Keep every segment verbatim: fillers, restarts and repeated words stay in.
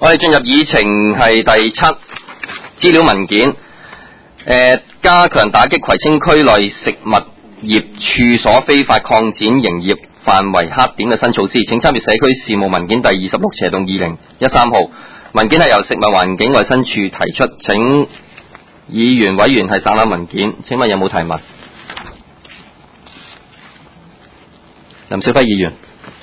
我哋進入議程係第七資料文件，誒、呃、加強打擊葵青區內食物業處所非法擴展營業範圍黑點嘅新措施。請參閱社區事務文件第二十六斜洞二零一三號。文件係由食物環境衛生署提出，請議員委員係省覽文件。請問有冇提問？林少輝議員。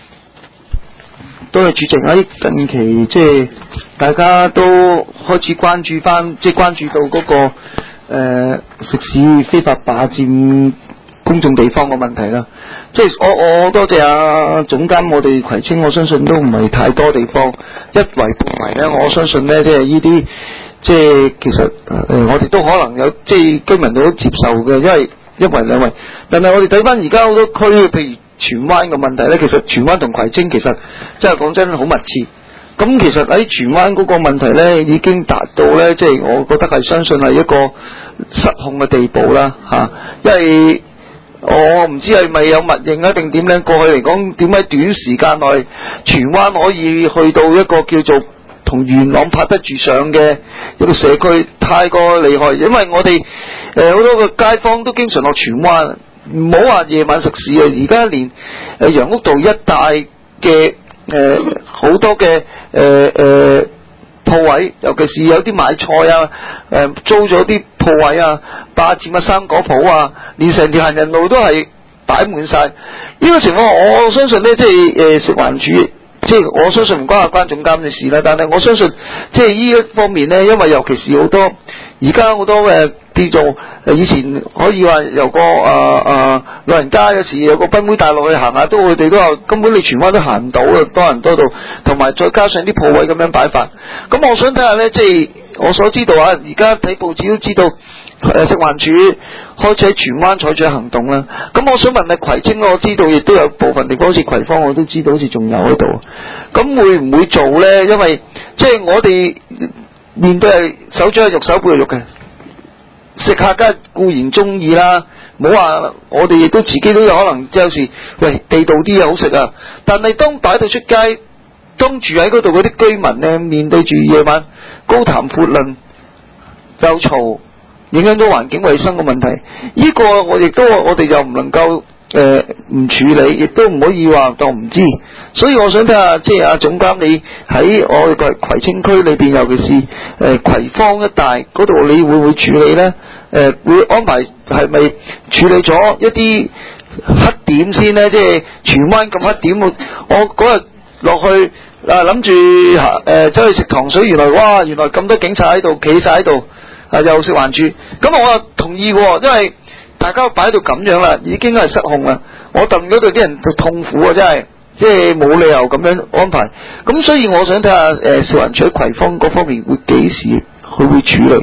多謝主席。喺近期即係大家都開始關注翻，即係關注到嗰、那個誒、呃、食肆非法霸佔公眾地方嘅問題啦。即係我我多謝阿總監，我哋葵青我相信都唔係太多地方一圍半圍咧。我相信咧，即係呢啲即係其實誒、呃、我哋都可能有即係居民都接受嘅，因為一圍兩圍。但係我哋睇翻而家好多區，譬如荃灣嘅問題咧，其實荃灣同葵青其實真係講真好密切。咁其實喺荃灣嗰個問題咧，已經達到咧，即係我覺得係相信係一個失控嘅地步啦嚇。因為我唔知係咪有默認啊定點咧？過去嚟講，點解短時間內荃灣可以去到一個叫做同元朗拍得住上嘅一個社區，太過厲害。因為我哋誒好多個街坊都經常落荃灣。唔好話夜晚食肆啊！而家連誒楊屋道一帶嘅誒好多嘅誒誒鋪位，尤其是有啲買菜啊，誒、呃、租咗啲鋪位啊，霸佔啊生果鋪啊，連成條行人路都係擺滿晒。呢、這個情況我相信咧，即係誒食環署，即係我相信唔關阿關總監嘅事啦。但係我相信即係呢一方面咧，因為尤其是好多而家好多嘅。呃叫做以前可以話由個誒誒老人家有時有個賓會帶落去行下，都佢哋都話根本你荃灣都行唔到啊，多人多到，同埋再加上啲鋪位咁樣擺法。咁我想睇下咧，即係我所知道啊，而家睇報紙都知道誒食環署開始喺荃灣採取行動啦。咁我想問你葵青，我知道亦都有部分地方好似葵芳，我都知道好似仲有喺度。咁會唔會做咧？因為即係我哋面對係手掌係肉，手背係肉嘅。食客梗係固然中意啦，唔好話我哋亦都自己都有可能有時喂地道啲嘢好食啊。但係當擺到出街，當住喺嗰度嗰啲居民咧，面對住夜晚高談闊論又嘈，影響到環境衛生嘅問題，呢、這個我亦都我哋又唔能夠誒唔處理，亦都唔可以話當唔知。所以我想睇下，即係阿總監，你喺我哋個葵青區裏邊，尤其是誒、呃、葵芳一帶嗰度，你會唔會處理咧？誒、呃、會安排係咪處理咗一啲黑點先咧？即係荃灣咁黑點，我我嗰日落去啊，諗住誒走去食糖水，原來哇，原來咁多警察喺度企晒喺度，啊又食環署，咁我又同意喎，因為大家擺到咁樣啦，已經係失控啦。我戥嗰度啲人就痛苦啊，真係。即係冇理由咁樣安排，咁所以我想睇下誒食環署喺葵芳嗰方面會幾時佢會處理？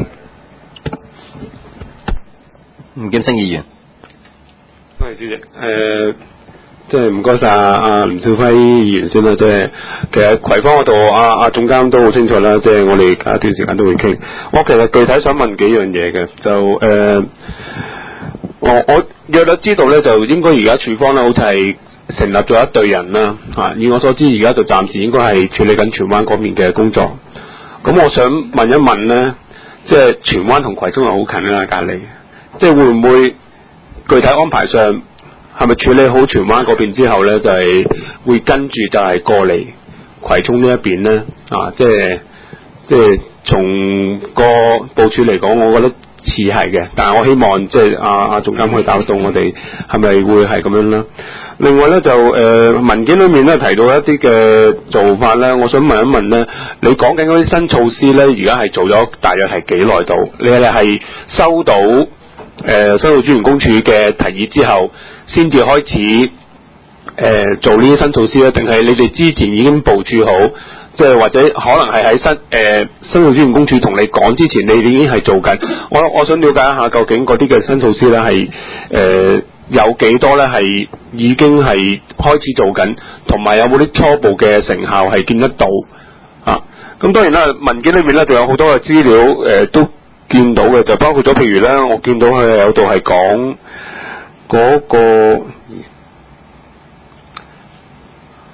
吳劍星議員， 多謝主席。誒、呃，即係唔該晒阿林少輝議員先啦。即係其實葵芳嗰度，阿、啊、阿總監都好清楚啦。即係我哋隔一段時間都會傾。我其實具體想問幾樣嘢嘅，就誒、呃，我我約略知道咧，就應該而家署方咧好似係成立咗一隊人啦，嚇！以我所知，而家就暫時應該係處理緊荃灣嗰邊嘅工作。咁我想問一問咧，即係荃灣同葵涌係好近啦，隔離，即係會唔會具體安排上係咪處理好荃灣嗰邊之後咧，就係、是、會跟住就係過嚟葵涌呢一邊咧？啊，即係即係從個部署嚟講，我覺得似係嘅，但係我希望即係阿阿總監可以搞到我哋係咪會係咁樣啦？另外咧就誒、呃、文件裏面咧提到一啲嘅做法咧，我想問一問咧，你講緊嗰啲新措施咧，而家係做咗大約係幾耐到？你係係收到誒、呃、收到專員公署嘅提議之後，先至開始誒、呃、做呢啲新措施咧，定係你哋之前已經部署好？即係或者可能係喺新誒收到專員公署同你講之前，你哋已經係做緊。我我想了解一下，究竟嗰啲嘅新措施咧係誒有幾多咧？係已經係開始做緊，同埋有冇啲初步嘅成效係見得到啊？咁當然啦，文件裏面咧仲有好多嘅資料誒、呃、都見到嘅，就包括咗譬如咧，我見到佢有度係講嗰個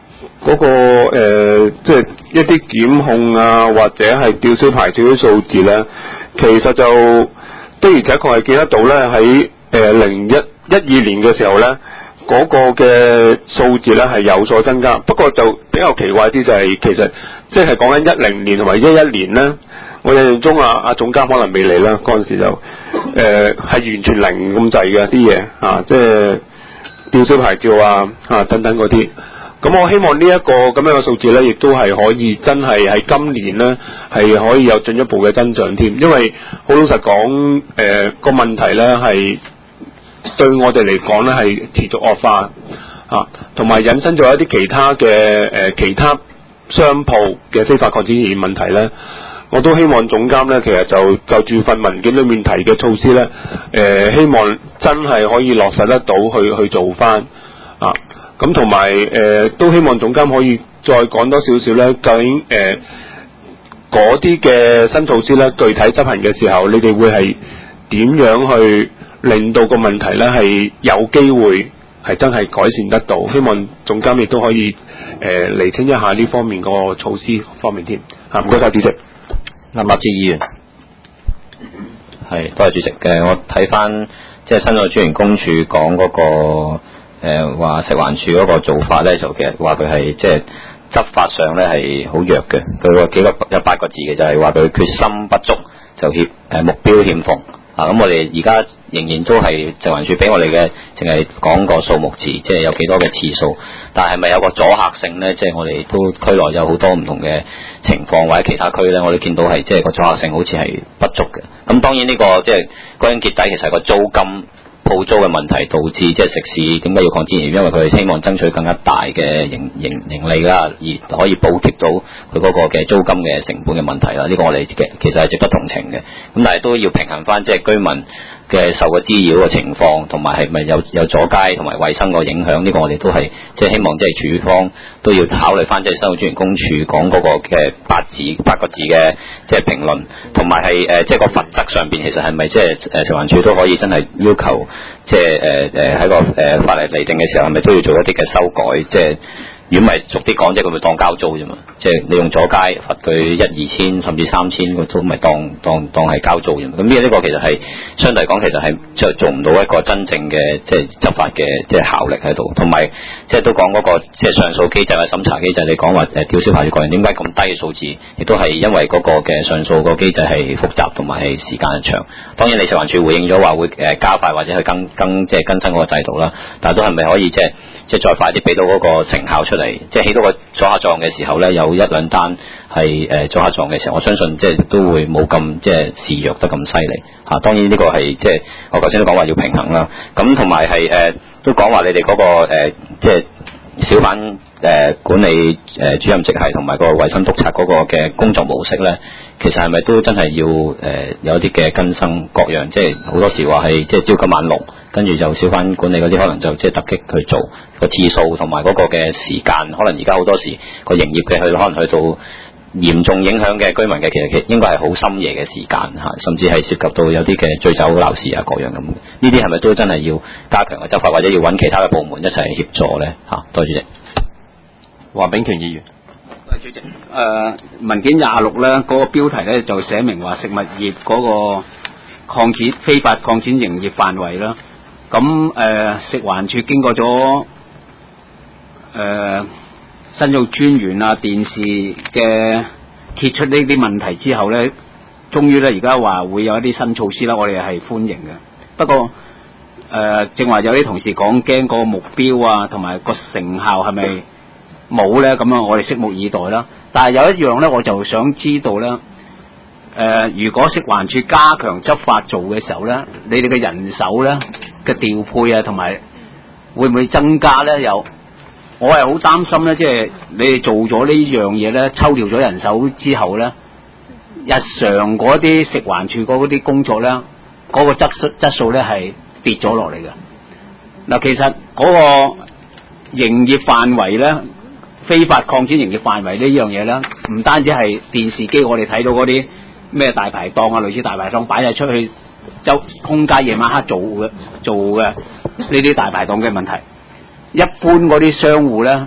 嗰、個誒即係一啲檢控啊，或者係吊銷牌照啲數字咧，其實就的而且確係見得到咧，喺誒零一一二年嘅時候咧，嗰、個嘅數字咧係有所增加。不過就比較奇怪啲就係、是、其實即係講緊一零年同埋一一年咧，我印象中啊啊總監可能未嚟啦，嗰陣時就誒係、呃、完全零咁滯嘅啲嘢啊，即係吊銷牌照啊啊等等嗰啲。咁我希望呢一個咁樣嘅數字咧，亦都係可以真係喺今年咧係可以有進一步嘅增長添，因為好老實講，誒、呃、個問題咧係對我哋嚟講咧係持續惡化啊，同埋引申咗一啲其他嘅誒、呃、其他商鋪嘅非法擴展營業問題咧，我都希望總監咧其實就就住份文件裏面提嘅措施咧，誒、呃、希望真係可以落實得到去去做翻啊。咁同埋誒都希望總監可以再講多少少咧，究竟誒嗰啲嘅新措施咧，具體執行嘅時候，你哋會係點樣去令到個問題咧係有機會係真係改善得到？希望總監亦都可以誒、呃、釐清一下呢方面個措施方面添。嚇，唔該晒主席。 林立志議員， 係多謝主席嘅。我睇翻即係申訴專員公署講嗰個。誒話、呃、食環署嗰個做法咧，就其實話佢係即係執法上咧係好弱嘅。佢個幾個有八個字嘅，就係話佢決心不足，就欠誒、呃、目標欠奉啊。咁我哋而家仍然都係食環署俾我哋嘅，淨係講個數目字，即係有幾多嘅次數。但係咪有個阻嚇性咧？即係我哋都區內有好多唔同嘅情況，或者其他區咧，我哋見到係即係個阻嚇性好似係不足嘅。咁當然呢、這個即係歸根結底，其實係個租金。鋪租嘅問題導致即係食肆點解要擴展營業？因為佢哋希望爭取更加大嘅盈盈盈利啦，而可以補貼到佢嗰個嘅租金嘅成本嘅問題啦。呢、這個我哋嘅其實係值得同情嘅。咁但係都要平衡翻即係居民嘅受個滋擾嘅情況，同埋係咪有有阻街同埋衞生個影響？呢、這個我哋都係即係希望即係署方都要考慮翻即係申訴專員公署講嗰個嘅八字八個字嘅即係評論，同埋係誒即係個罰則上邊其實係咪即係誒食環署都可以真係要求？即係誒誒喺個誒、呃、法例釐定嘅時候，係咪都要做一啲嘅修改？即係如果唔係俗啲講，即係佢咪當交租啫嘛？即係你用阻街罰佢一二千甚至三千，佢都咪當當當係交租啫嘛？咁呢呢個其實係相對嚟講，其實係即係做唔到一個真正嘅即係執法嘅即係效力喺度。同埋即係都講嗰、那個即係上訴機制或審查機制，你講話誒吊銷牌照個人點解咁低嘅數字，亦都係因為嗰個嘅上訴個機制係複雜同埋係時間長。當然，你食環署回應咗話會誒加快或者去更更即係更新嗰個制度啦，但係都係咪可以即係即係再快啲俾到嗰個成效出嚟？即係起到個阻嚇作用嘅時候咧，有一兩單係誒阻嚇作用嘅時候，我相信即係都會冇咁即係肆虐得咁犀利嚇。當然呢個係即係我頭先都講話要平衡啦。咁同埋係誒都講話你哋嗰、嗰個、呃、即係小販誒管理誒、呃、主任職系同埋個衞生督察嗰個嘅工作模式咧。其實係咪都真係要誒、呃、有啲嘅更新各樣，即係好多時話係即係朝九晚六，跟住就小販管理嗰啲可能就即係突擊去做個次數同埋嗰個嘅時間，可能而家好多時個營業嘅去可能去到嚴重影響嘅居民嘅，其實其實應該係好深夜嘅時間嚇，甚至係涉及到有啲嘅醉酒鬧事啊各樣咁。呢啲係咪都真係要加強嘅執法，或者要揾其他嘅部門一齊協助咧嚇？多謝主席。 黃炳權議員。 主席，誒、呃、文件廿六咧，嗰、那個標題咧就寫明話食物業嗰個擴展非法擴展營業範圍啦。咁誒、呃、食環署經過咗誒申訴專員啊、電視嘅揭出呢啲問題之後咧，終於咧而家話會有一啲新措施啦，我哋係歡迎嘅。不過誒正話有啲同事講驚個目標啊，同埋個成效係咪冇咧？咁樣我哋拭目以待啦。但係有一樣咧，我就想知道咧，誒、呃，如果食環署加強執法做嘅時候咧，你哋嘅人手咧嘅調配啊，同埋會唔會增加咧？有，我係好擔心咧，即係你哋做咗呢樣嘢咧，抽調咗人手之後咧，日常嗰啲食環署嗰啲工作咧，嗰、那個質素質素咧係跌咗落嚟嘅。嗱，其實嗰個營業範圍咧，非法擴展營業範圍呢樣嘢咧，唔單止係電視機我哋睇到嗰啲咩大排檔啊，類似大排檔擺晒出去周空街夜晚黑做嘅做嘅呢啲大排檔嘅問題。一般嗰啲商戶咧，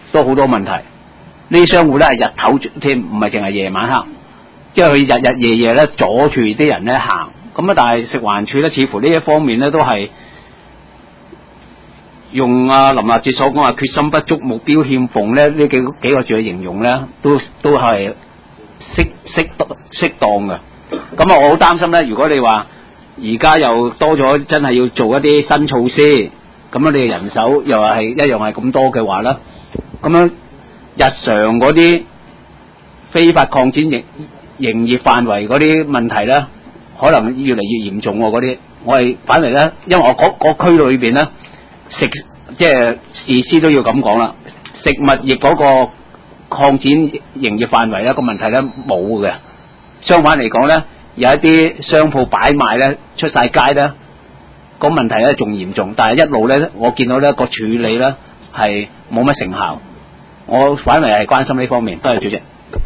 都好多問題。呢啲商戶咧係日頭添，唔係淨係夜晚黑，即係佢日日夜夜咧阻住啲人咧行。咁啊，但係食環署咧，似乎呢一方面咧都係用啊林立哲所講話決心不足、目標欠奉咧呢幾幾個字去形容咧，都都係適適適當嘅。咁啊，我好擔心咧，如果你話而家又多咗真係要做一啲新措施，咁樣你嘅人手又係一樣係咁多嘅話咧，咁樣日常嗰啲非法擴展營營業範圍嗰啲問題咧，可能越嚟越嚴重喎。嗰啲我係反嚟咧，因為我嗰嗰區裏邊咧食即係事師都要咁講啦，食物業嗰個擴展營業範圍咧個問題咧冇嘅，相反嚟講咧，有一啲商鋪擺賣咧出晒街咧，個問題咧仲嚴重，但係一路咧我見到咧個處理咧係冇乜成效，我反為係關心呢方面。多謝主席。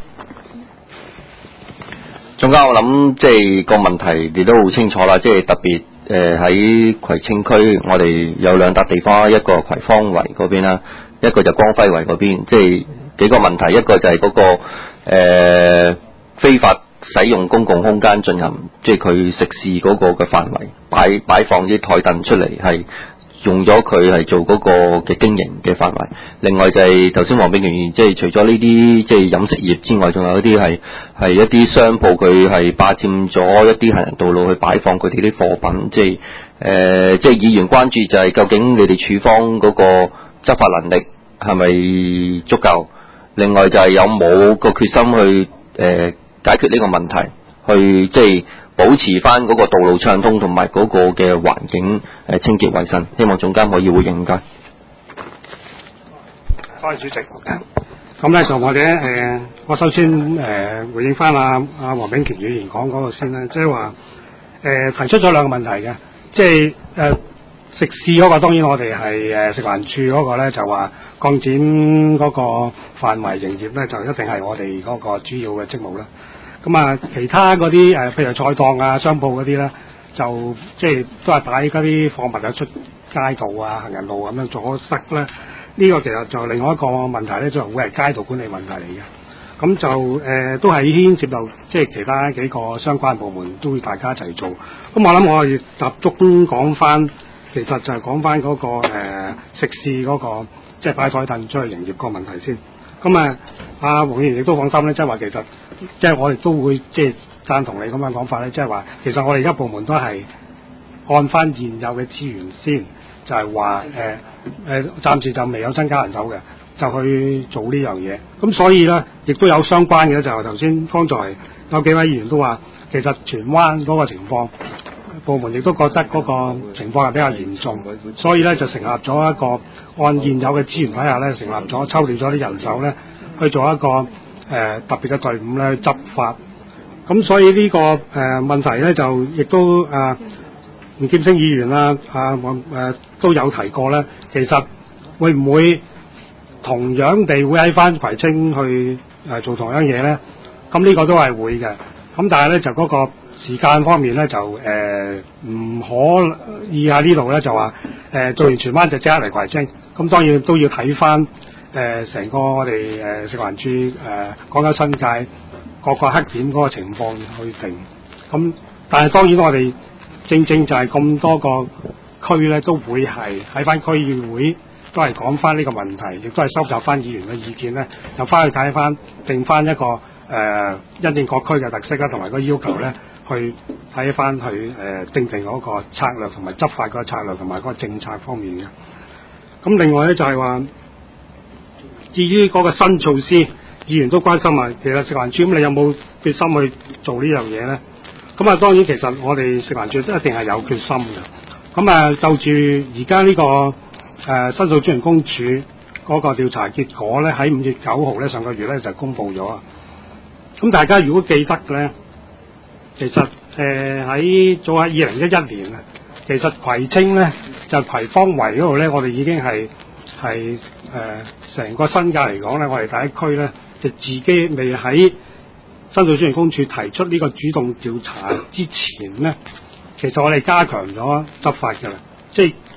仲加我諗即係個問題你都好清楚啦，即係特別誒喺葵青區，我哋有兩笪地方，一個葵芳圍嗰邊啦，一個就光輝圍嗰邊，即係幾個問題，一個就係嗰、那個誒、呃、非法使用公共空間進行，即係佢食肆嗰個嘅範圍擺擺放啲台凳出嚟係。用咗佢係做嗰個嘅經營嘅範圍，另外就係頭先黃炳權議員，即係除咗呢啲即係飲食業之外，仲有一啲係係一啲商鋪，佢係霸佔咗一啲行人道路去擺放佢哋啲貨品，即係誒、呃，即係議員關注就係究竟你哋處方嗰個執法能力係咪足夠？另外就係有冇個決心去誒、呃、解決呢個問題，去即係。保持翻嗰個道路暢通同埋嗰個嘅環境誒清潔衛生，希望總監可以回應㗎。 多謝主席。咁咧就我哋誒、呃，我首先誒、呃、回應翻阿阿黃炳權議員講嗰個先啦，即係話誒提出咗兩個問題嘅，即係誒、呃、食肆嗰個當然我哋係誒食環署嗰個咧就話擴展嗰個範圍營業咧就一定係我哋嗰個主要嘅職務啦。咁啊，其他嗰啲誒，譬如菜檔啊、商鋪嗰啲咧，就即係都係擺嗰啲貨物啊出街道啊、行人路咁樣阻塞咧。呢、這個其實就另外一個問題咧，就會係街道管理問題嚟嘅。咁就誒、呃、都係牽涉到即係其他幾個相關部門都會大家一齊做。咁我諗我哋集中講翻，其實就係講翻嗰個、呃、食肆嗰、那個即係擺台凳出去營業個問題先。咁啊，阿黃議員亦都放心咧，即係話其實。即係我哋都會即係贊同你咁樣講法咧，即係話其實我哋而家部門都係按翻現有嘅資源先，就係話誒誒暫時就未有增加人手嘅，就去做呢樣嘢。咁所以咧，亦都有相關嘅，就係頭先剛才有幾位議員都話，其實荃灣嗰個情況，部門亦都覺得嗰個情況係比較嚴重，所以咧就成立咗一個按現有嘅資源底下咧，成立咗抽調咗啲人手咧去做一個。誒、呃、特別嘅隊伍咧去執法，咁所以呢、這個誒、呃、問題咧就亦都誒吳劍星議員啦啊我誒、呃、都有提過咧，其實會唔會同樣地會喺翻葵青去誒、呃、做同樣嘢咧？咁呢個都係會嘅，咁但係咧就嗰個時間方面咧就誒唔、呃、可以喺呢度咧就話誒、呃、做完荃灣就即刻嚟葵青，咁當然都要睇翻。誒成、呃、個我哋誒、呃、食環署誒講緊新界各個黑點嗰個情況去定，咁但係當然我哋正正就係咁多個區咧，都會係喺翻區議會都係講翻呢個問題，亦都係收集翻議員嘅意見咧，就翻去睇翻定翻一個誒、呃、因應各區嘅特色啦，同埋個要求咧，去睇翻去誒、呃、定定嗰個策略同埋執法嗰個策略同埋嗰個政策方面嘅。咁另外咧就係話。至於嗰個新措施，議員都關心啊。其實食環署咁，你有冇決心去做呢樣嘢咧？咁啊，當然其實我哋食環署都一定係有決心嘅。咁啊，就住而家呢個誒、呃、申訴專員公署嗰個調查結果咧，喺五月九號咧上個月咧就公佈咗啊。咁大家如果記得嘅咧，其實誒喺、呃、早喺二零一一年啊，其實葵青咧就葵芳圍嗰度咧，我哋已經係。係誒成個新界嚟講咧，我哋第一區咧就自己未喺申訴專員公署提出呢個主動調查之前咧，其實我哋加強咗執法㗎啦。即係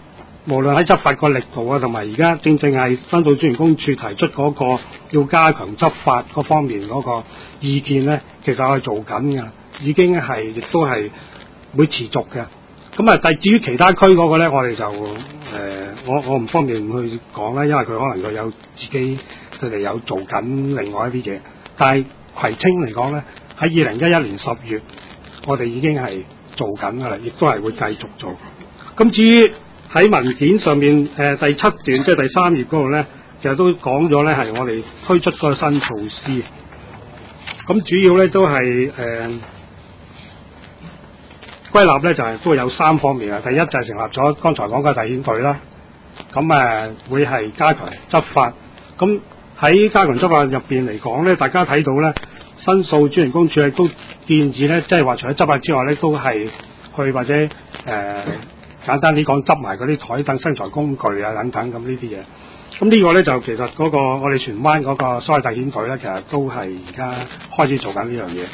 無論喺執法個力度啊，同埋而家正正係申訴專員公署提出嗰個要加強執法嗰方面嗰個意見咧，其實我係做緊㗎，已經係亦都係會持續嘅。咁啊，但至於其他區嗰個咧，我哋就誒、呃，我我唔方便去講啦，因為佢可能佢有自己佢哋有做緊另外一啲嘢。但係葵青嚟講咧，喺二零一一年十月，我哋已經係做緊㗎啦，亦都係會繼續做。咁至於喺文件上面誒、呃、第七段即係第三頁嗰度咧，其實都講咗咧係我哋推出個新措施。咁主要咧都係誒。呃歸納咧就係、是、都有三方面啊，第一就係成立咗剛才講嘅特遣隊啦，咁誒會係加強執法。咁喺加強執法入邊嚟講咧，大家睇到咧，申訴專員公署亦都建議咧，即係話除咗執法之外咧，都係去或者誒、呃、簡單啲講執埋嗰啲台凳、生財工具啊等等咁呢啲嘢。咁呢個咧就其實嗰、那個我哋荃灣嗰個所謂特遣隊咧，其實都係而家開始做緊呢樣嘢。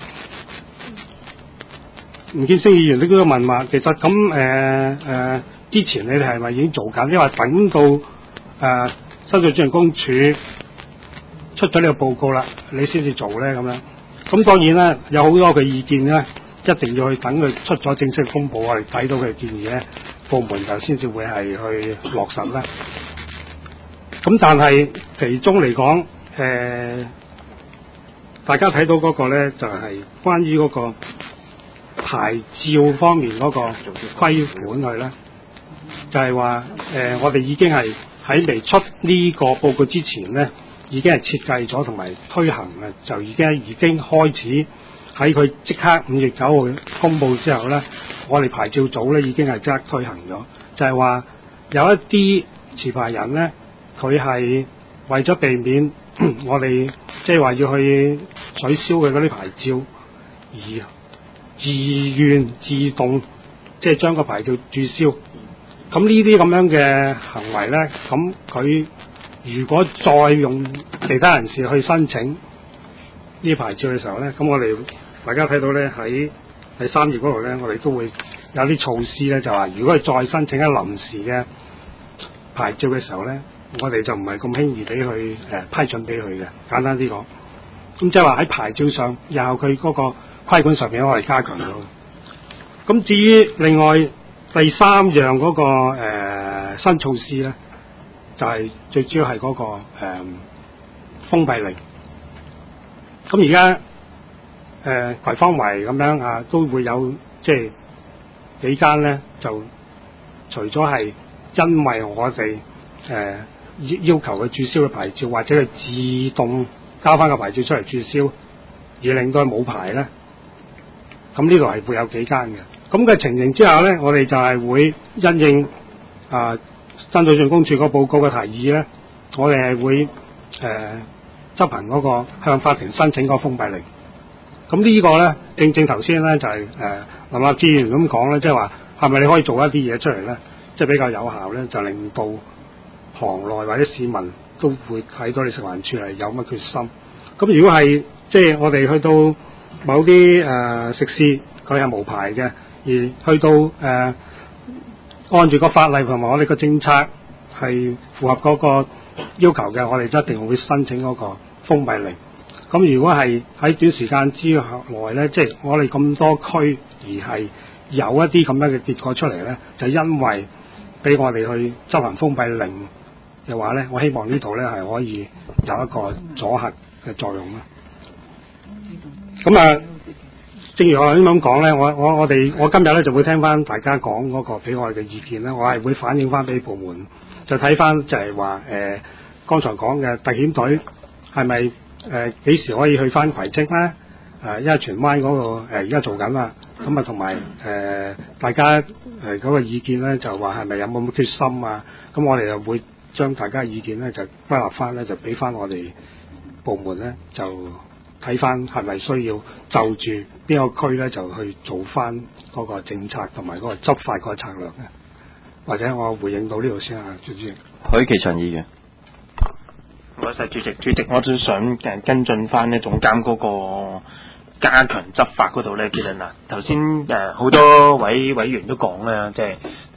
吳建升議員都都問話，其實咁誒誒之前你哋係咪已經做緊？因為等到誒申訴專員公署出咗呢個報告啦，你先至做咧咁樣。咁當然啦，有好多嘅意見咧，一定要去等佢出咗正式公佈，我哋睇到佢嘅建議咧，部門就先至會係去落實啦。咁但係其中嚟講，誒、呃、大家睇到嗰個咧就係、是、關於嗰、那個。牌照方面嗰個規管佢咧，就係話誒，我哋已經係喺未出呢個報告之前咧，已經係設計咗同埋推行嘅，就已經已經開始喺佢即刻五月九號公佈之後咧，我哋牌照組咧已經係即刻推行咗，就係、是、話有一啲持牌人咧，佢係為咗避免我哋即係話要去取消佢嗰啲牌照而。自願自動即係將個牌照註銷，咁呢啲咁樣嘅行為咧，咁佢如果再用其他人士去申請呢牌照嘅時候咧，咁我哋大家睇到咧喺第三頁嗰度咧，我哋都會有啲措施咧，就話如果佢再申請一臨時嘅牌照嘅時候咧，我哋就唔係咁輕易俾佢誒批准俾佢嘅。簡單啲講，咁即係話喺牌照上，然後佢嗰個規管上面我哋加強咗。咁至於另外第三樣嗰、那個、呃、新措施咧，就係、是、最主要係嗰、那個誒、呃、封閉令。咁而家誒葵芳圍咁樣啊，都會有即係幾間咧，就除咗係因為我哋誒、呃、要求佢註銷嘅牌照，或者佢自動交翻個牌照出嚟註銷，而令到佢冇牌咧。咁呢度係會有幾間嘅，咁嘅情形之下咧，我哋就係會因應啊申訴專員公署個報告嘅提議咧，我哋係會誒、呃、執行嗰個向法庭申請嗰個封閉令。咁呢個咧，正正頭先咧就係、是、誒、呃、林立志議員咁講咧，即係話係咪你可以做一啲嘢出嚟咧，即、就、係、是、比較有效咧，就令到行內或者市民都會睇到你食環署係有乜決心。咁如果係即係我哋去到某啲誒、呃、食肆佢係無牌嘅，而去到誒、呃、按住個法例同埋我哋個政策係符合嗰個要求嘅，我哋一定會申請嗰個封閉令。咁如果係喺短時間之內咧，即係我哋咁多區而係有一啲咁樣嘅結果出嚟咧，就因為俾我哋去執行封閉令嘅話咧，我希望呢度咧係可以有一個阻嚇嘅作用啦。咁啊，正如我頭先咁講咧，我我我哋我今日咧就會聽翻大家講嗰個俾我哋嘅意見咧，我係會反映翻俾部門，就睇翻就係話誒，剛才講嘅特遣隊係咪誒幾時可以去翻葵青咧？誒、呃，因為荃灣嗰、那個誒而家做緊啦，咁啊同埋誒大家誒嗰、呃那個意見咧就話係咪有冇咁決心啊？咁我哋就會將大家嘅意見咧就歸納翻咧，就俾翻我哋部門咧就。睇翻係咪需要就住邊個區咧，就去做翻嗰個政策同埋嗰個執法嗰個策略咧？或者我回應到呢度先啊，主席。 許其祥議員， 唔該晒主席。主席，我都想誒跟進翻呢總監嗰個加強執法嗰度咧。其實嗱，頭先誒好多位委員都講啦，即係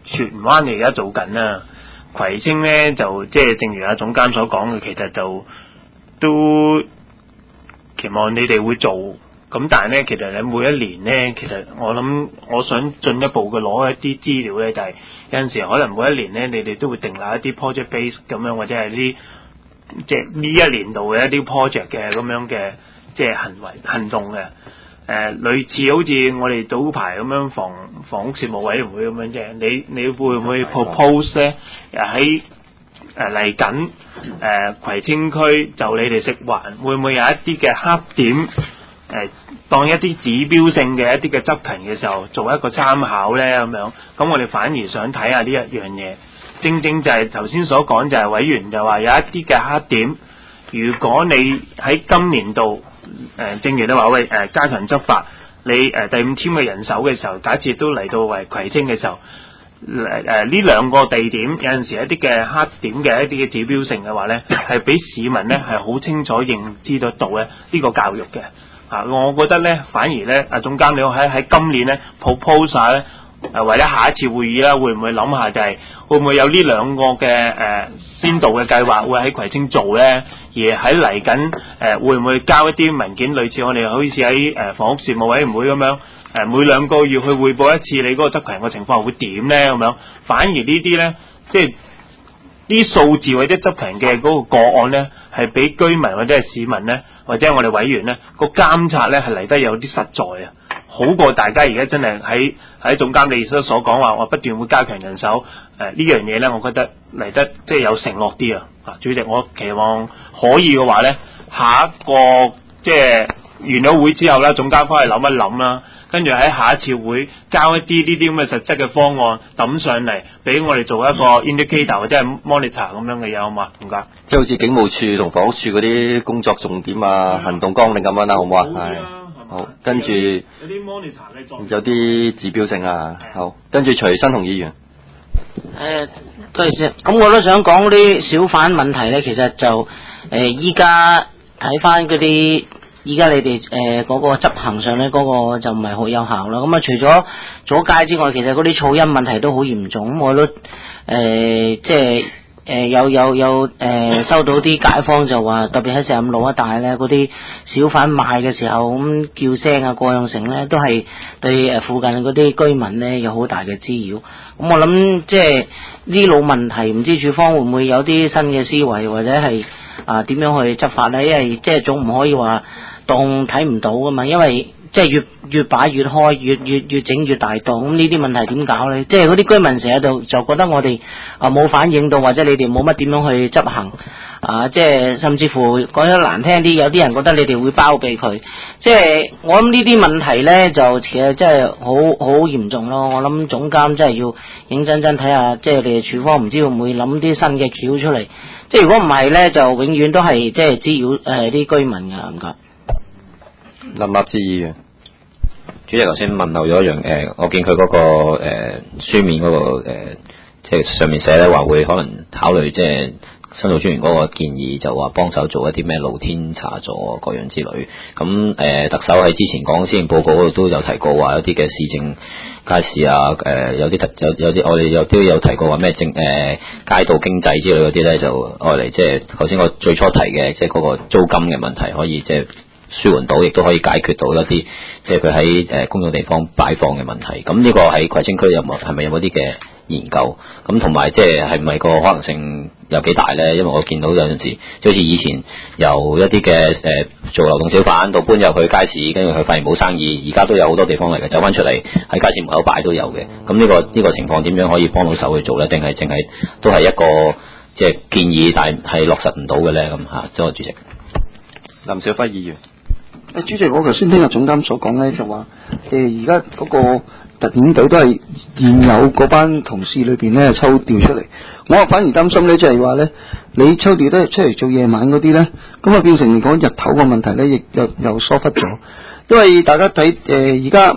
荃灣你而家做緊啦，葵青咧就即係正如阿總監所講嘅，其實就都期望你哋會做，咁但係咧其實你每一年咧，其實我諗我想進一步嘅攞一啲資料咧，就係、是、有陣時可能每一年咧，你哋都會定立一啲 project base 咁樣，或者係啲即係呢一年度嘅一啲 project 嘅咁樣嘅即係行為行動嘅。誒、呃、類似好似我哋早排咁樣房房屋事務委員會咁樣啫，你你會唔會 propose 咧？喺誒嚟緊誒葵青區就你哋食環會唔會有一啲嘅黑點誒、呃、當一啲指標性嘅一啲嘅執勤嘅時候做一個參考咧咁樣？咁我哋反而想睇下呢一樣嘢，正正就係頭先所講，就係委員就話有一啲嘅黑點，如果你喺今年度誒、呃，正如你話喂誒、呃，加強執法，你誒、呃、第五 team 嘅人手嘅時候，假設都嚟到為葵青嘅時候，誒誒呢兩個地點有陣時一啲嘅黑點嘅一啲嘅指標性嘅話咧，係俾市民咧係好清楚認知得到咧呢個教育嘅啊，我覺得咧反而咧阿總監你喺喺今年咧 propose 咧。誒，或者下一次會議啦，會唔會諗下就係、是、會唔會有呢兩個嘅誒、呃、先導嘅計劃會喺葵青做咧？而喺嚟緊誒會唔會交一啲文件，類似我哋好似喺誒房屋事務委員會咁樣誒、呃、每兩個月去匯報一次你嗰個執行嘅情況會點咧？咁樣反而呢啲咧，即係啲數字或者執行嘅嗰個個案咧，係俾居民或者係市民咧，或者我哋委員咧個監察咧係嚟得有啲實在啊！好過大家而家真係喺喺總監你所所講話，我不斷會加強人手，誒、呃、呢樣嘢咧，我覺得嚟得即係有承諾啲啊！啊，主席，我期望可以嘅話咧，下一個即係完咗會之後咧，總監翻去諗一諗啦，跟住喺下一次會交一啲呢啲咁嘅實質嘅方案抌上嚟，俾我哋做一個 indicator 或者係 monitor 咁樣嘅嘢好嘛？唔該。 即係好似警務處同房屋處嗰啲工作重點啊、行動綱領咁樣啦，好唔好啊？係。好，跟住有啲 monitor 嘅作有啲指標性啊。好，跟住徐新雄議員。 誒，對住，咁我都想講嗰啲小販問題咧，其實就誒依家睇翻嗰啲，依家你哋誒嗰個執行上咧，嗰、嗰個就唔係好有效啦。咁啊，除咗阻街之外，其實嗰啲噪音問題都好嚴重。咁我都誒、呃、即係。誒、呃、有有有誒、呃、收到啲街坊就話，特別喺石五路一帶咧，嗰啲小販賣嘅時候咁叫聲啊，過樣成咧，都係對誒附近嗰啲居民咧有好大嘅滋擾。咁我諗即係呢老問題，唔知署方會唔會有啲新嘅思維，或者係啊點樣去執法咧？因為即係總唔可以話當睇唔到噶嘛，因為即係越越擺越開，越越越整越大檔，咁呢啲問題點搞咧？即係嗰啲居民成日就就覺得我哋啊冇反應到，或者你哋冇乜點樣去執行啊？即係甚至乎講得難聽啲，有啲人覺得你哋會包庇佢。即係我諗呢啲問題咧，就其實真係好好嚴重咯。我諗總監真係要認真真睇下，即係你哋處方唔知會唔會諗啲新嘅橋出嚟。即係如果唔係咧，就永遠都係即係滋擾誒啲居民㗎，唔該。 林立志議員。 主席頭先問漏咗一樣，誒、呃，我見佢嗰、那個誒、呃、書面嗰、那個誒、呃，即係上面寫咧話會可能考慮即係申訴專員嗰個建議，就話幫手做一啲咩露天茶座各樣之類。咁誒、呃，特首喺之前講施政報告嗰度都有提過話，一啲嘅市政街市啊，誒、呃，有啲有有啲我哋又都有提過話咩政誒街道經濟之類嗰啲咧，就愛嚟即係頭先我最初提嘅，即係嗰個租金嘅問題可以即係。舒緩到，亦都可以解決到一啲，即係佢喺誒公眾地方擺放嘅問題。咁呢個喺葵青區有冇係咪有冇啲嘅研究？咁同埋即係係咪個可能性有幾大咧？因為我見到有陣時，即好似以前由一啲嘅誒做流動小販到搬入去街市，跟住佢發現冇生意，而家都有好多地方嚟嘅，走翻出嚟喺街市門口擺都有嘅。咁呢、呢個呢、呢個情況點樣可以幫到手去做咧？定係淨係都係一個即係建議，但係落實唔到嘅咧？咁嚇，多謝主席。 林小輝議員。 誒，主席，我頭先聽阿總監所講咧，就話誒而家嗰個特遣隊都係現有嗰班同事裏邊咧抽調出嚟，我啊反而擔心咧，就係話咧，你抽調得出嚟做夜晚嗰啲咧，咁啊變成嚟講日頭個問題咧，亦又又疏忽咗，因為大家睇誒而家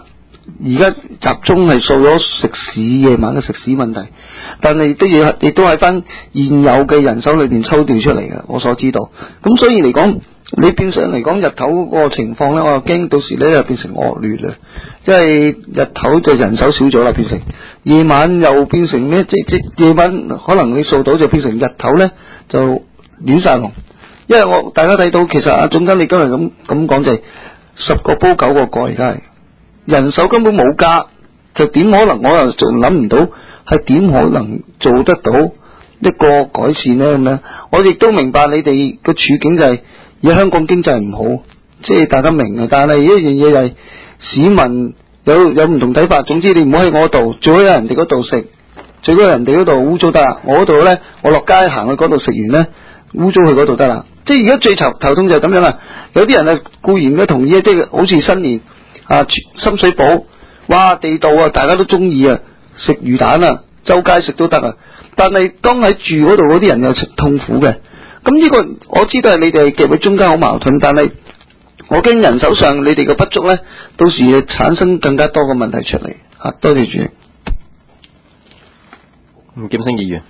而家集中係掃咗食肆夜晚嘅食肆問題，但係亦都要亦都喺翻現有嘅人手裏邊抽調出嚟嘅，我所知道。咁所以嚟講，你變相嚟講日頭嗰個情況咧，我又驚到時咧又變成惡劣啦，因為日頭就人手少咗啦，變成夜晚又變成咩？即即夜晚可能你掃到就變成日頭咧就亂晒龍。因為我大家睇到其實阿總監你今日咁咁講就係十個煲九個蓋，而家係人手根本冇加，就點可能我又仲諗唔到係點可能做得到一個改善咧咁樣？我亦都明白你哋個處境就係而家香港經濟唔好，即係大家明嘅，但係一樣嘢就係市民有有唔同睇法。總之你唔好喺我度，最好喺人哋嗰度食，最好喺人哋嗰度污糟得啦。我嗰度咧，我落街行去嗰度食完咧，污糟去嗰度得啦。即係而家最頭頭痛就係咁樣啦。有啲人啊固然都同意，即係好似新年啊深水埗，哇地道啊，大家都中意啊，食魚蛋啊，周街食都得啊。但係當喺住嗰度嗰啲人又痛苦嘅。咁呢個我知道係你哋夾喺中間好矛盾，但係我驚人手上你哋嘅不足咧，到時產生更加多嘅問題出嚟。吓、啊，多謝主席。 吳劍星議員。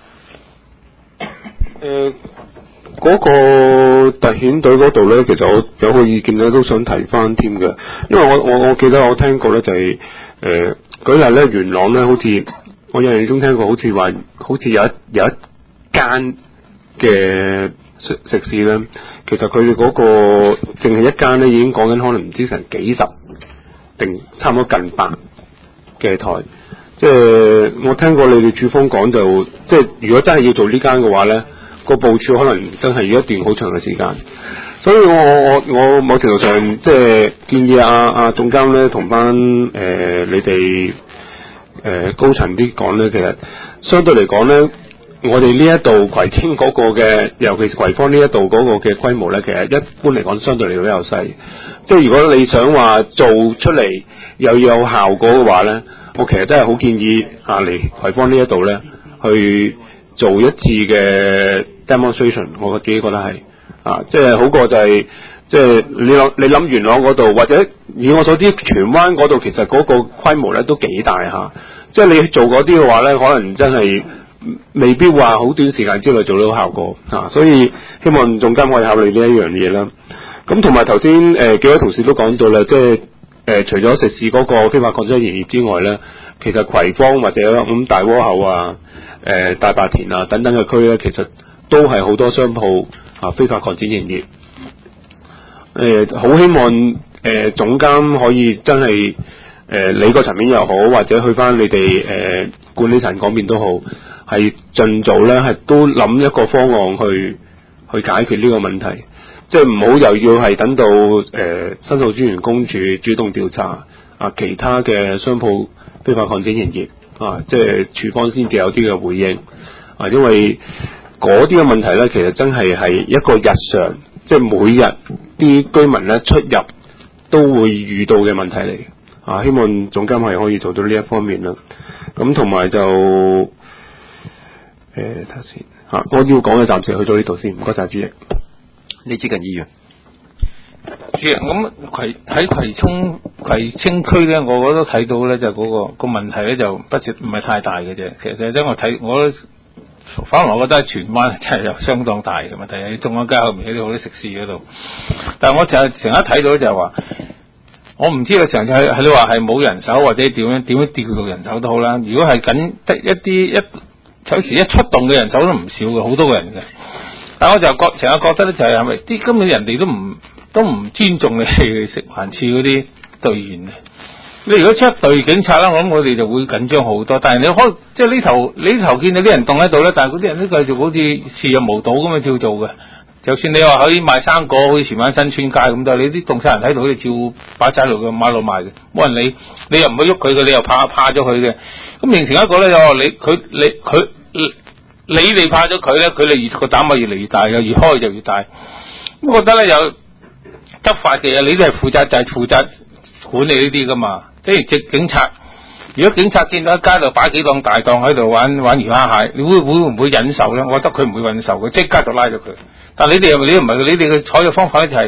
誒，嗰個特遣隊嗰度咧，其實我有個意見咧，都想提翻添嘅，因為我我我記得我聽過咧，就係、是、誒、呃、舉例咧，元朗咧，好似我印象中聽過，好似話好似有一有一間嘅食食肆咧，其實佢哋嗰個淨係一間咧，已經講緊可能唔知成幾十定差唔多近百嘅台。即係我聽過你哋主方講就，即係如果真係要做呢間嘅話咧，個部署可能真係要一段好長嘅時間。所以我我我某程度上即係建議阿阿總監咧同班誒、呃、你哋誒、呃、高層啲講咧，其實相對嚟講咧，我哋呢一度葵青嗰個嘅，尤其是葵芳呢一度嗰個嘅規模咧，其實一般嚟講相對嚟講比較細。即係如果你想話做出嚟又要有效果嘅話咧，我其實真係好建議啊嚟葵芳呢一度咧去做一次嘅 demonstration， 我自己覺得係啊，即係好過就係、是、即係你諗你諗元朗嗰度，或者以我所知荃灣嗰度，其實嗰個規模咧都幾大嚇。即係你做嗰啲嘅話咧，可能真係未必話好短時間之內做到效果啊，所以希望總監可以考慮呢一樣嘢啦。咁同埋頭先誒幾位同事都講到啦，即係。誒、呃，除咗食肆嗰個非法擴張營業之外咧，其實葵芳或者咁、嗯、大窩口啊、誒、呃、大白田啊等等嘅區咧，其實都係好多商鋪啊非法擴展營業。誒、呃，好希望誒、呃、總監可以真係誒、呃、你個層面又好，或者去翻你哋誒、呃、管理層嗰邊都好，係盡早咧係都諗一個方案去去解決呢個問題。即係唔好又要係等到誒、呃、申訴專員公署主動調查啊，其他嘅商鋪非法擴展營業啊，即係處方先至有啲嘅回應啊，因為嗰啲嘅問題咧，其實真係係一個日常，即係每日啲居民咧出入都會遇到嘅問題嚟啊。希望總監係可以做到呢一方面啦。咁同埋就誒睇下先嚇，我要講嘅暫時去到呢度先，唔該晒主席。 李志勤議員， 主席，咁葵喺葵涌葵青區咧，我覺得睇到咧就嗰、那個個問題咧就不唔係太大嘅啫。其實咧我睇我反而我覺得喺荃灣真係有相當大嘅問題，喺中安街後面嗰啲好多食肆嗰度。但係我就係成日睇到就係話，我唔知道成日係你話係冇人手或者點樣點樣調度人手都好啦。如果係緊得一啲一有時一出動嘅人手都唔少嘅，好多個人嘅。但我就覺成日覺得咧，就係係咪啲根本人哋都唔都唔尊重你食環署嗰啲隊員嘅。你如果出一隊警察啦，我諗我哋就會緊張好多。但係你可即係呢頭呢頭見到啲人凍喺度咧，但係嗰啲人都繼續好似視若無睹咁樣照做嘅。就算你話可以賣生果，好似荃灣新村街咁，但係你啲凍晒人喺度，好似照擺喺路嘅馬路賣嘅，冇人理。你又唔會喐佢嘅，你又怕怕咗佢嘅。咁形成一個咧，就話你佢你佢。你哋怕咗佢咧，佢哋越個膽咪越嚟越大，又越開就越大。咁我覺得咧，有執法嘅嘢，你都係負責就係、是、負責管理呢啲噶嘛。即係直警察，如果警察見到喺街度擺幾檔大檔喺度玩玩魚蝦蟹，你會會唔會忍受咧？我覺得佢唔會忍受嘅，即刻就拉咗佢。但係你哋又你唔係，你哋嘅採嘅方法咧就係、是、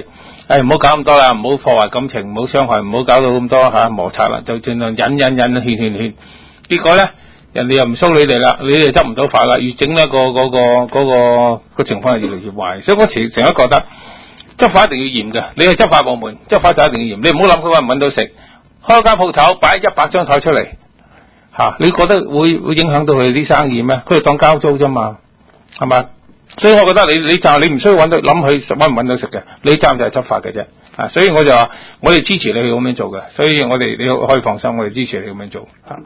誒唔好搞咁多啦，唔好破壞感情，唔好傷害，唔好搞到咁多嚇、啊、摩擦啦，就盡量忍忍忍勸勸勸。結果咧，人哋又唔蘇你哋啦，你哋執唔到法啦，越整一個嗰、嗰個嗰、嗰個個情況係越嚟越壞。所以我成成日覺得執法一定要嚴嘅，你係執法部門，執法就一定要嚴。你唔好諗佢揾唔揾到食，開間鋪頭擺一百張台出嚟嚇、啊，你覺得會會影響到佢啲生意咩？佢哋當交租啫嘛，係嘛？所以我覺得你你就你唔需要揾到諗佢揾唔揾到食嘅，你責任就係執法嘅啫。啊，所以我就話我哋支持你咁樣做嘅，所以我哋你可以放心，我哋支持你咁樣做。啊，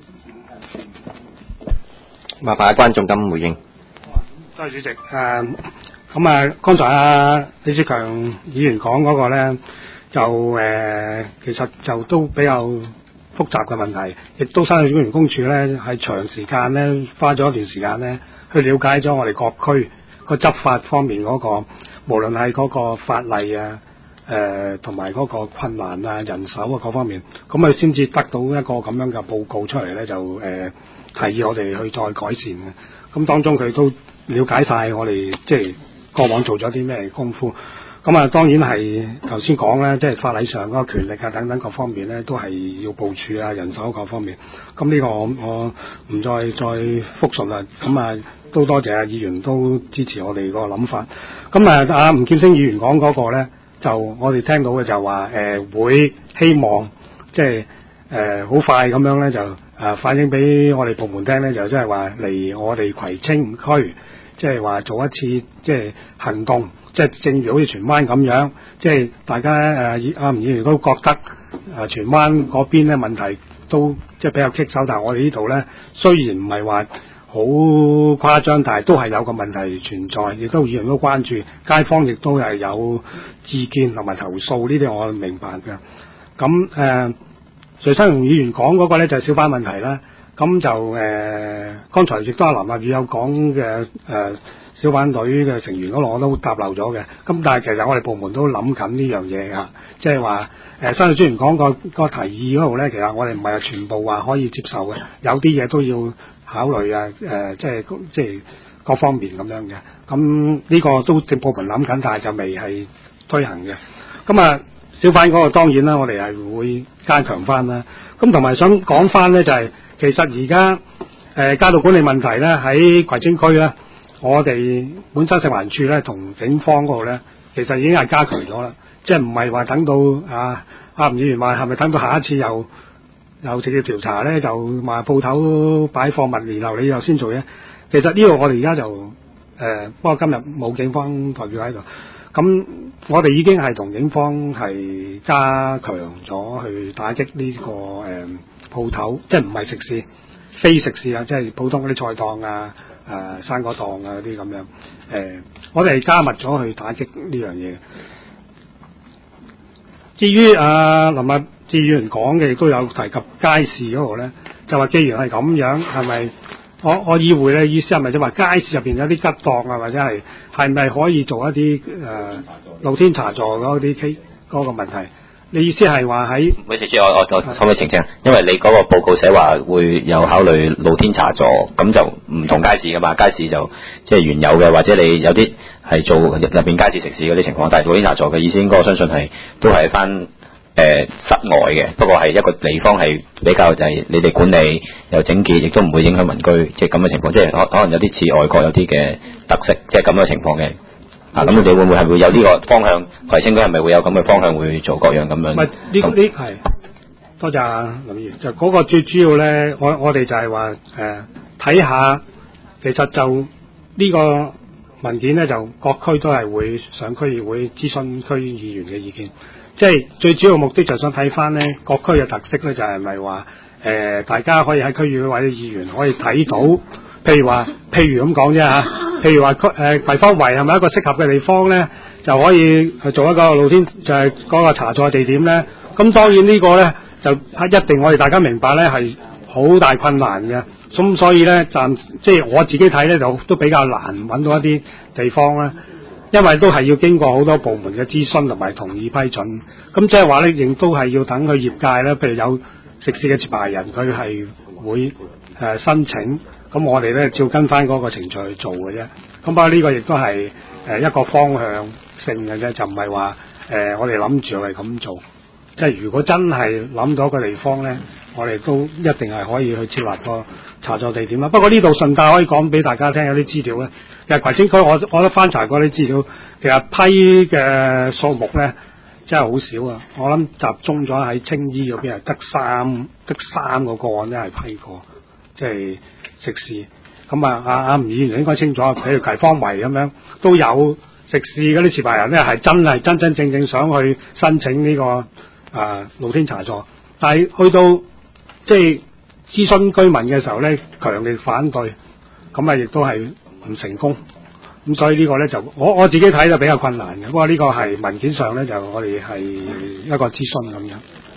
麻煩觀眾咁回應。 多謝主席。誒、呃，咁啊，剛才啊李志強議員講嗰個咧，就誒、呃、其實就都比較複雜嘅問題，亦都申訴專員公署咧係長時間咧花咗一段時間咧去了解咗我哋各區個執法方面嗰、那個，無論係嗰個法例啊。誒同埋嗰個困難啊、人手啊各方面，咁佢先至得到一個咁樣嘅報告出嚟咧，就誒、呃、提議我哋去再改善嘅。咁當中佢都了解晒我哋即係過往做咗啲咩功夫。咁啊，當然係頭先講咧，即係法例上嗰個權力啊等等各方面咧，都係要部署啊、人手各方面。咁呢個我我唔再再複述啦。咁啊，都多謝啊議員都支持我哋個諗法。咁啊，阿吳劍星議員講嗰個咧。就我哋聽到嘅就話誒、呃、會希望即係誒好快咁樣咧就誒、呃、反映俾我哋部門聽咧，就即係話嚟我哋葵青區，即係話做一次即係行動，即係正如好似荃灣咁樣，即係大家誒阿吳議員都覺得誒、呃、荃灣嗰邊咧問題都即係比較棘手，但係我哋呢度咧雖然唔係話好誇張，但係都係有個問題存在，亦都議員都關注，街坊亦都係有意見同埋投訴，呢啲我明白嘅。咁誒，徐生榮議員講嗰個咧就係小販問題啦。咁就誒、呃，剛才亦都阿林立宇有講嘅誒小販隊嘅成員嗰度，我都答漏咗嘅。咁但係其實我哋部門都諗緊呢樣嘢㗎，即係話誒，申訴專員講個個提議嗰度咧，其實我哋唔係話全部話可以接受嘅，有啲嘢都要考慮啊，誒、呃，即係即係各方面咁樣嘅。咁呢個都政部門諗緊，但係就未係推行嘅。咁啊，小販嗰個當然啦，我哋係會加強翻啦。咁同埋想講翻咧，就係、是、其實而家誒街道管理問題咧，喺葵青區咧，我哋本身食環署咧同警方嗰度咧，其實已經係加強咗啦。即係唔係話等到啊阿吳議員話係咪等到下一次又又直接調查咧，就話鋪頭擺貨物，然後你又先做嘢。其實呢個我哋而家就誒、呃，不過今日冇警方代表喺度。咁我哋已經係同警方係加強咗去打擊呢、這個誒鋪頭，即係唔係食肆、非食肆啊，即係普通嗰啲菜檔啊、誒、呃、生果檔啊嗰啲咁樣。誒、呃，我哋係加密咗去打擊呢樣嘢。至於啊林立志議員講嘅，亦都有提及街市嗰度咧，就話既然係咁樣，係咪？我我議會咧意思係咪即係話街市入邊有啲吉檔啊，或者係係咪可以做一啲誒、呃、露天茶座嗰啲 case 嗰個問題？你意思係話喺？ 唔好意思，我我我可唔可以澄清？因為你嗰個報告寫話會有考慮露天茶座，咁就唔同街市噶嘛。街市就即係原有嘅，或者你有啲係做入入邊街市食肆嗰啲情況，但係露天茶座嘅意思應該我相信係都係翻。誒、呃、室外嘅，不過係一個地方係比較就係你哋管理又整潔，亦都唔會影響民居，即係咁嘅情況，即係可可能有啲似外國有啲嘅特色，即係咁嘅情況嘅。啊，咁你哋會唔會係會有呢個方向？葵青區係咪會有咁嘅方向會做各樣咁樣？ 唔係呢呢係多謝啊林議員，就嗰個最主要咧，我我哋就係話誒睇下，其實就呢個文件咧，就各區都係會上區議會諮詢區議員嘅意見。即係最主要目的就想睇翻咧各區嘅特色咧，就係咪話誒大家可以喺區議會或者議員可以睇到，譬如話譬如咁講啫嚇，譬如話區誒葵芳圍係咪一個適合嘅地方咧，就可以去做一個露天就係、是、嗰個茶座地點咧。咁當然個呢個咧就一定我哋大家明白咧係好大困難嘅。咁所以咧暫即係我自己睇咧就都比較難揾到一啲地方啦。因為都係要經過好多部門嘅諮詢同埋同意批准，咁即係話咧，亦都係要等佢業界咧，譬如有食肆嘅持牌人，佢係會誒、呃、申請，咁我哋咧照跟翻嗰個程序去做嘅啫。咁不過呢個亦都係誒一個方向性嘅啫，就唔係話呃、我哋諗住係咁做。即係如果真係諗到一個地方咧，我哋都一定係可以去設立個茶座地點啦。不過呢度順帶可以講俾大家聽，有啲資料咧，其實葵青區我我都翻查過啲資料，其實批嘅數目咧真係好少啊！我諗集中咗喺青衣嗰邊係得三得三個個案咧係批過，即係食肆。咁啊，阿阿吳議員應該清楚，譬如葵芳圍咁樣都有食肆嗰啲持牌人咧係真係真真正正想去申請呢、這個。啊，露天茶座，但係去到即係諮詢居民嘅時候咧，強烈反對，咁啊亦都係唔成功，咁所以呢個咧就我我自己睇就比較困難嘅。不過呢個係文件上咧就我哋係一個諮詢咁樣。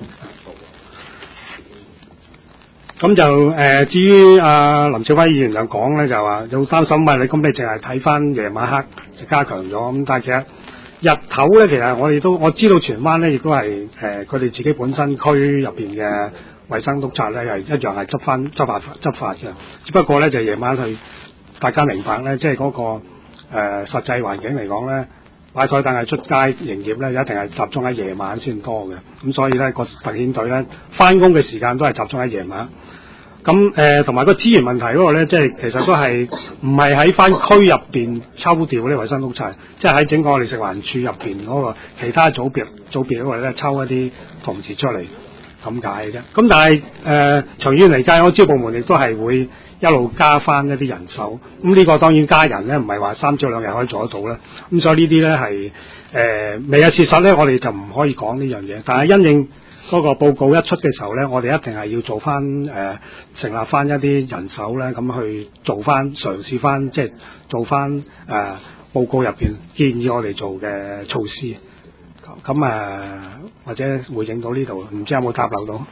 咁就誒、呃，至於阿、啊、林少輝議員就講咧，就話有擔心啊，你咁你淨係睇翻夜晚黑就加強咗，咁但係其實日頭咧，其實我哋都我知道荃灣咧，亦都係誒佢哋自己本身區入邊嘅衛生督察咧，係一樣係執翻執法執法嘅。只不過咧，就夜晚去大家明白咧，即係嗰個誒、呃、實際環境嚟講咧，擺台凳係出街營業咧，一定係集中喺夜晚先多嘅。咁所以咧，個特遣隊咧翻工嘅時間都係集中喺夜晚。咁誒同埋個資源問題嗰個咧，即係其實都係唔係喺翻區入邊抽調嗰啲衞生督察，即係喺整個我哋食環署入邊嗰個其他組別組別嗰個咧抽一啲同事出嚟咁解嘅啫。咁但係誒、呃、長遠嚟計，我招部門亦都係會一路加翻一啲人手。咁呢個當然加人咧，唔係話三朝兩日可以做得到啦。咁所以呢啲咧係誒未有事實咧，我哋就唔可以講呢樣嘢。但係因應嗰個報告一出嘅時候咧，我哋一定係要做翻誒、呃、成立翻一啲人手咧，咁去做翻嘗試翻，即係做翻誒、呃、報告入邊建議我哋做嘅措施。咁誒、呃、或者回應到呢度，唔知有冇答漏到？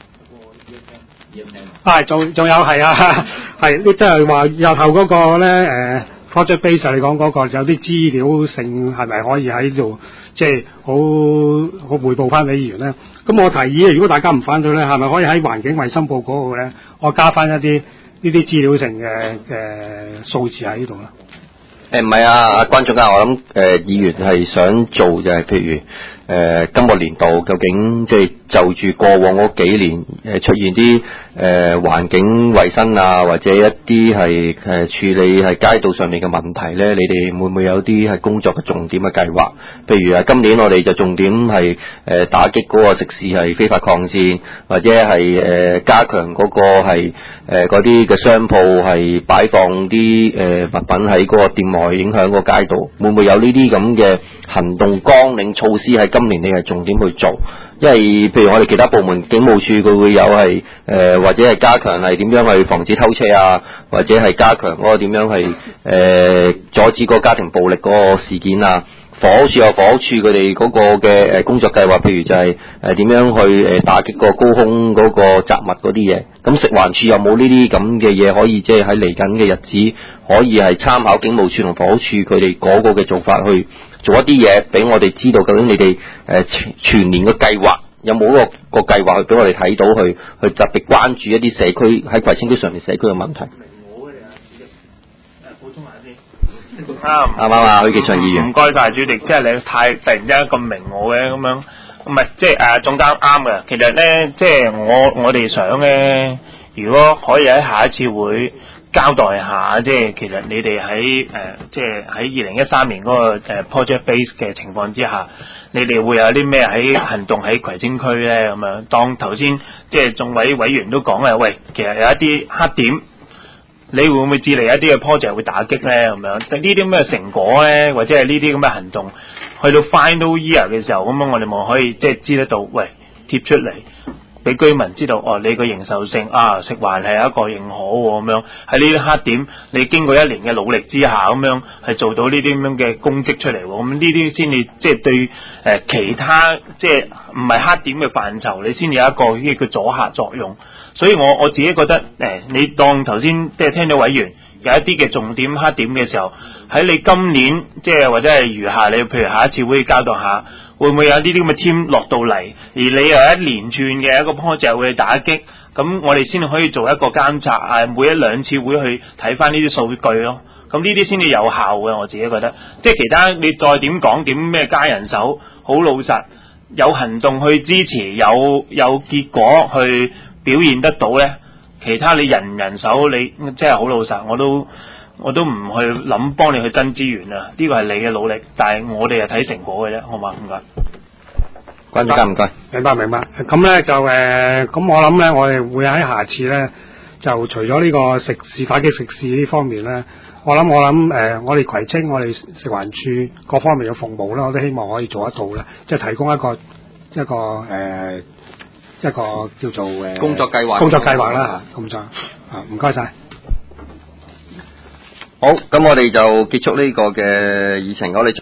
啊，仲仲有係啊，係即係話日後嗰個咧誒、呃、project base 你講嗰個有啲資料性係咪可以喺度即係好好彙報翻俾議員咧？咁我提議，如果大家唔反對咧，係咪可以喺環境衞生報告嗰度咧，我加翻一啲呢啲資料性嘅嘅數字喺呢度啦？ 誒唔係啊，阿關總監，我諗誒、呃、議員係想做就係譬如誒、呃、今個年度究竟即係就住過往嗰幾年誒、呃、出現啲誒、呃、環境衞生啊，或者一啲係誒處理係街道上面嘅問題咧，你哋會唔會有啲係工作嘅重點嘅計劃？譬如啊，今年我哋就重點係誒、呃、打擊嗰個食肆係非法擴展，或者係誒、呃、加強嗰個係誒嗰啲嘅商鋪係擺放啲誒、呃、物品喺嗰個店內影響個街道，會唔會有呢啲咁嘅行動綱領措施喺今年你係重點去做？因為譬如我哋其他部門警務處佢會有係誒、呃、或者係加強係點樣去防止偷車啊，或者係加強嗰個點樣係誒、呃、阻止個家庭暴力嗰個事件啊。房屋處有房屋處佢哋嗰個嘅誒工作計劃，譬如就係誒點樣去誒打擊個高空嗰個雜物嗰啲嘢。咁食環署有冇呢啲咁嘅嘢可以即係喺嚟緊嘅日子可以係參考警務處同房屋處佢哋嗰個嘅做法去做一啲嘢，俾我哋知道究竟你哋誒全年嘅計劃有冇個個計劃去俾我哋睇到去去特別關注一啲社區喺葵青區上面社區嘅問題。 啱啱啱啊，許記祥議員。 唔該晒主席，即係你太突然之間咁明我嘅咁樣，唔係即係誒總監啱嘅。其實咧，即係我我哋想咧，如果可以喺下一次會交代下，即係其實你哋喺誒即係喺二零一三年嗰個誒 project base 嘅情況之下，你哋會有啲咩喺行動喺葵青區咧咁樣？當頭先即係眾位委員都講啊，喂，其實有一啲黑點。你會唔會致力一啲嘅 project 會打擊咧咁樣？呢啲咁嘅成果咧，或者係呢啲咁嘅行動，去到 final year 嘅時候，咁樣我哋咪可以即係知得到，喂貼出嚟，俾居民知道，哦，你個認受性啊，食環係一個認可喎，咁樣喺呢啲黑點，你經過一年嘅努力之下，咁樣係做到呢啲咁樣嘅功績出嚟喎，咁呢啲先至即係對誒、呃、其他即係唔係黑點嘅範疇，你先至有一個呢個阻嚇作用。所以我我自己覺得，誒、呃，你當頭先即係聽到委員有一啲嘅重點黑點嘅時候，喺你今年即係或者係餘下你，譬如下一次會交代下，會唔會有呢啲咁嘅 team 落到嚟，而你又有一連串嘅一個 project 會打擊，咁我哋先可以做一個監察，啊，每一兩次會去睇翻呢啲數據咯。咁呢啲先至有效嘅，我自己覺得。即係其他你再點講點咩加人手， 好老實，有行動去支持，有有結果去表現得到咧，其他你人人手你即係好老實，我都我都唔去諗幫你去增資源啊！呢個係你嘅努力，但係我哋係睇成果嘅啫，好嘛？唔該。 關主任唔該。 明白明白。咁咧就誒，咁、呃、我諗咧，我哋會喺下次咧，就除咗呢個食肆打擊食肆呢方面咧，我諗我諗誒、呃，我哋葵青我哋食環署各方面嘅服務咧，我都希望可以做得到咧，即係提供一個一個誒、呃、一個叫做誒、呃、 工作計劃工作計劃啦嚇，咁就啊唔該晒。 好，咁我哋就結束呢個嘅議程，我哋。